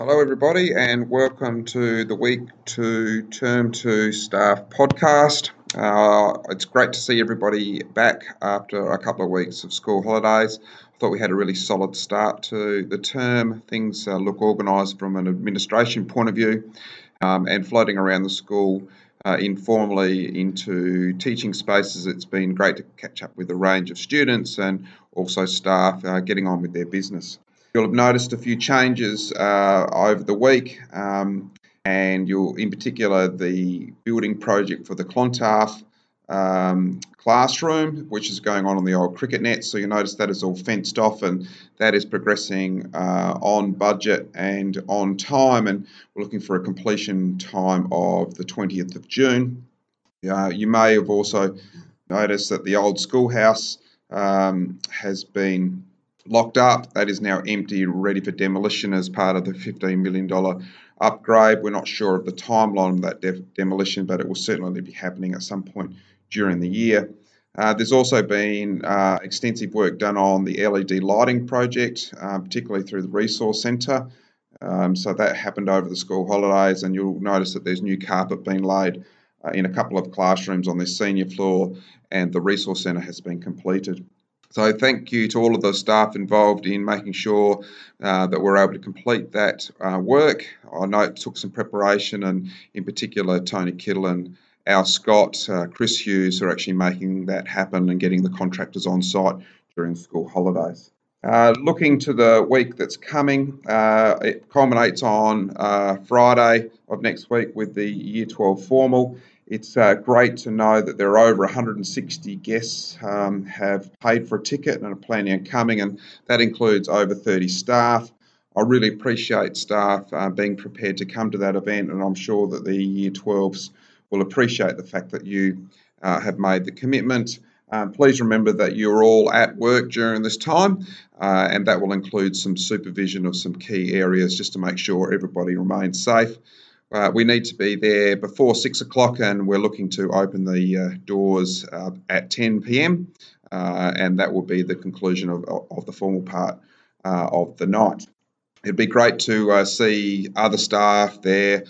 Hello, everybody, and welcome to the Week 2 Term 2 Staff podcast. It's great to see everybody back after a couple of weeks of school holidays. I thought we had a really solid start to the term. Things look organised from an administration point of view, and floating around the school informally into teaching spaces. It's been great to catch up with a range of students and also staff getting on with their business. You'll have noticed a few changes over the week, and you'll, in particular, the building project for the Clontarf classroom, which is going on the old cricket net. So you'll notice that is all fenced off, and that is progressing on budget and on time, and we're looking for a completion time of the 20th of June. You may have also noticed that the old schoolhouse has been locked up. That is now empty, ready for demolition as part of the $15 million upgrade. We're not sure of the timeline of that demolition, but it will certainly be happening at some point during the year. There's also been extensive work done on the LED lighting project, particularly through the Resource Centre. So that happened over the school holidays, and you'll notice that there's new carpet being laid in a couple of classrooms on the senior floor, and the Resource Centre has been completed. So thank you to all of the staff involved in making sure that we're able to complete that work. I know it took some preparation, and in particular Tony Kittle and Al Scott, Chris Hughes are actually making that happen and getting the contractors on site during school holidays. Looking to the week that's coming, it culminates on Friday of next week with the Year 12 formal. It's great to know that there are over 160 guests have paid for a ticket and are planning on coming, and that includes over 30 staff. I really appreciate staff being prepared to come to that event, and I'm sure that the Year 12s will appreciate the fact that you have made the commitment. Please remember that you're all at work during this time, and that will include some supervision of some key areas just to make sure everybody remains safe. We need to be there before 6 o'clock, and we're looking to open the doors at 10 p.m. And that will be the conclusion of the formal part of the night. It'd be great to see other staff there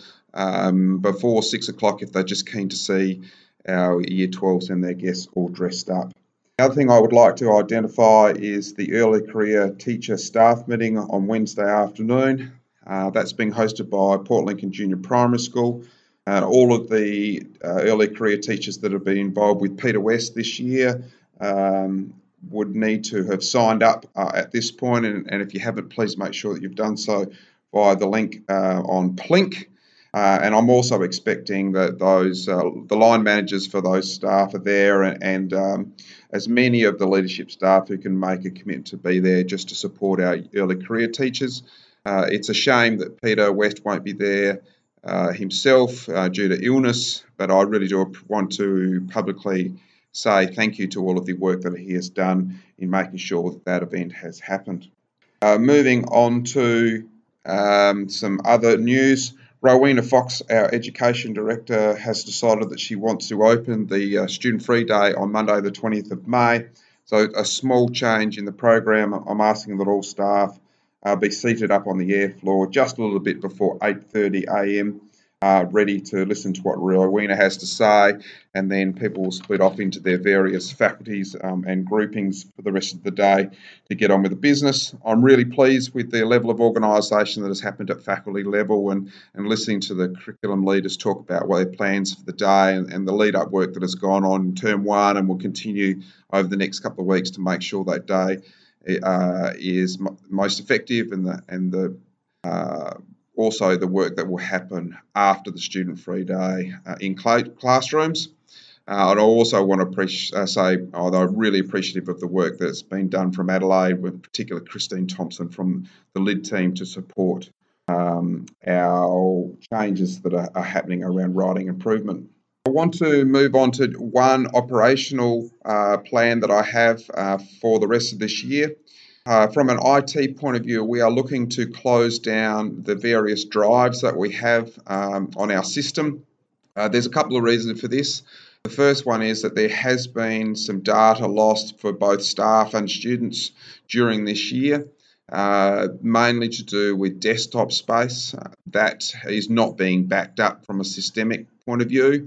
before 6 o'clock if they're just keen to see our Year 12s and their guests all dressed up. The other thing I would like to identify is the early career teacher staff meeting on Wednesday afternoon. That's being hosted by Port Lincoln Junior Primary School. All of the early career teachers that have been involved with Peter West this year would need to have signed up at this point, and if you haven't, please make sure that you've done so via the link on Plink. And I'm also expecting that the line managers for those staff are there, and as many of the leadership staff who can make a commitment to be there just to support our early career teachers. It's a shame that Peter West won't be there himself due to illness, but I really do want to publicly say thank you to all of the work that he has done in making sure that that event has happened. Moving on to some other news. Rowena Fox, our Education Director, has decided that she wants to open the Student Free Day on Monday the 20th of May. So a small change in the program. I'm asking that all staff be seated up on the air floor just a little bit before 8:30 a.m, ready to listen to what Rowena has to say, and then people will split off into their various faculties and groupings for the rest of the day to get on with the business. I'm really pleased with the level of organisation that has happened at faculty level, and listening to the curriculum leaders talk about what their plans for the day and the lead-up work that has gone on in Term 1 and will continue over the next couple of weeks to make sure that day is most effective, and also the work that will happen after the Student Free Day in classrooms. And I also want to say that I'm really appreciative of the work that's been done from Adelaide, with particularly Christine Thompson from the LID team to support our changes that are happening around writing improvement. I want to move on to one operational plan that I have for the rest of this year. From an IT point of view, we are looking to close down the various drives that we have on our system. There's a couple of reasons for this. The first one is that there has been some data lost for both staff and students during this year. mainly to do with desktop space. That is not being backed up from a systemic point of view.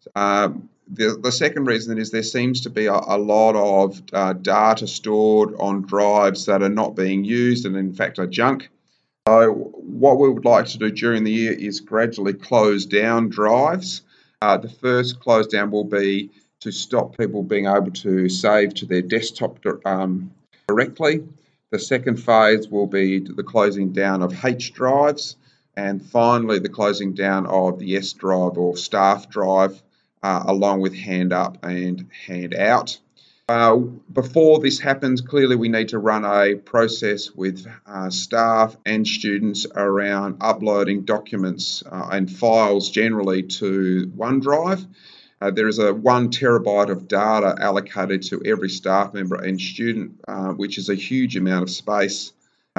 The second reason is there seems to be a lot of data stored on drives that are not being used and in fact are junk. So what we would like to do during the year is gradually close down drives. The first close down will be to stop people being able to save to their desktop directly. The second phase will be the closing down of H drives, and finally the closing down of the S drive or staff drive, along with hand up and hand out. Before this happens, clearly we need to run a process with staff and students around uploading documents and files generally to OneDrive. There is a 1 terabyte of data allocated to every staff member and student, which is a huge amount of space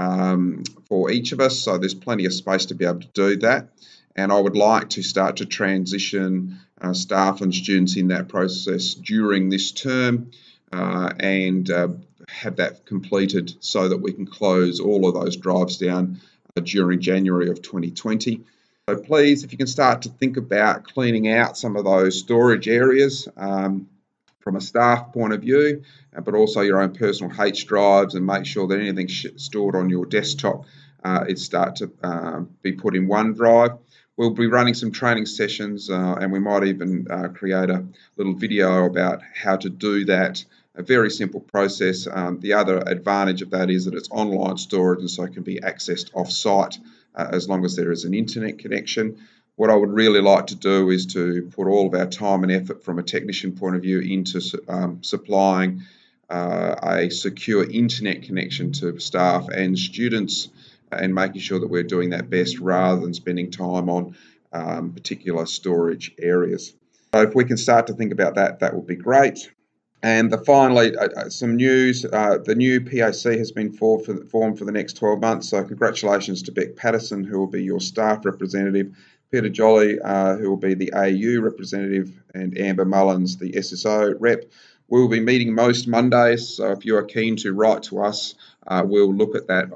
for each of us. So there's plenty of space to be able to do that. And I would like to start to transition staff and students in that process during this term. And have that completed so that we can close all of those drives down during January of 2020. So please, if you can start to think about cleaning out some of those storage areas from a staff point of view, but also your own personal H drives, and make sure that anything stored on your desktop is start to be put in OneDrive. We'll be running some training sessions and we might even create a little video about how to do that. A very simple process. The other advantage of that is that it's online storage and so it can be accessed off-site as long as there is an internet connection. What I would really like to do is to put all of our time and effort from a technician point of view into supplying a secure internet connection to staff and students and making sure that we're doing that best rather than spending time on particular storage areas. So if we can start to think about that, that would be great. And finally, some news. The new PAC has been formed for the next 12 months. So congratulations to Beck Patterson, who will be your staff representative, Peter Jolly, who will be the AU representative, and Amber Mullins, the SSO rep. We will be meeting most Mondays, so if you are keen to write to us, we'll look at that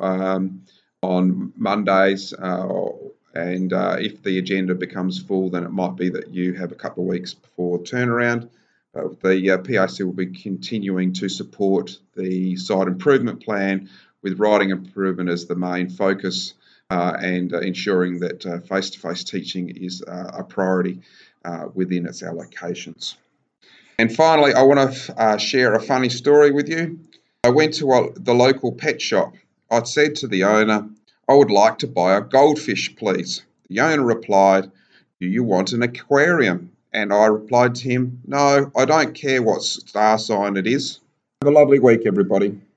on Mondays. And if the agenda becomes full, then it might be that you have a couple of weeks before turnaround. The PAC will be continuing to support the site improvement plan with writing improvement as the main focus and ensuring that face-to-face teaching is a priority within its allocations. And finally, I want to share a funny story with you. I went to the local pet shop. I said to the owner, "I would like to buy a goldfish, please." The owner replied, "Do you want an aquarium?" And I replied to him, "No, I don't care what star sign it is." Have a lovely week, everybody.